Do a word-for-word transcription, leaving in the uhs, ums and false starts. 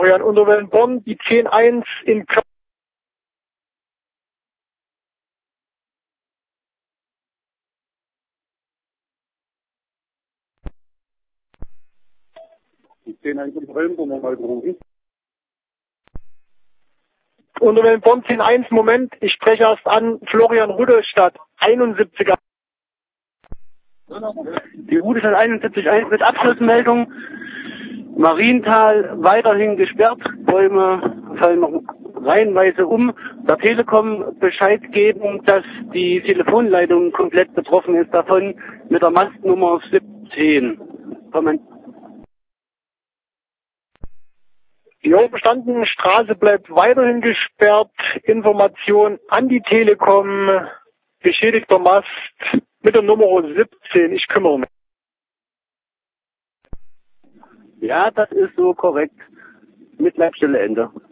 Florian Unterwellenborn, die zehn eins in Köln. Die zehn eins in Köln, wo wir mal gerufen. Unterwellenborn zehn eins, Moment, ich spreche erst an Florian Rudolstadt, einundsiebziger. Die Rudolstadt einundsiebzig eins mit Abschlussmeldung. Marienthal weiterhin gesperrt, Bäume fallen noch reihenweise um. Der Telekom Bescheid geben, dass die Telefonleitung komplett betroffen ist davon mit der Mastnummer siebzehn. Kommen. Jo, bestanden, Straße bleibt weiterhin gesperrt. Information an die Telekom, beschädigter Mast mit der Nummer siebzehn. Ich kümmere mich. Ja, das ist so korrekt. Mit Leibstelle Ende.